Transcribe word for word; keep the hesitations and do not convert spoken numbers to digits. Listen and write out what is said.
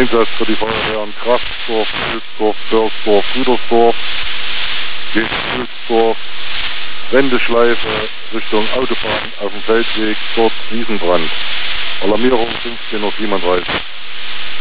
Einsatz für die Feuerwehren Kraftsdorf, Hülsdorf, Börsdorf, Rüdersdorf, gegen Hülsdorf, Wendeschleife Richtung Autobahn auf dem Feldweg, dort Riesenbrand. Alarmierung fünfzehn Uhr siebenunddreißig.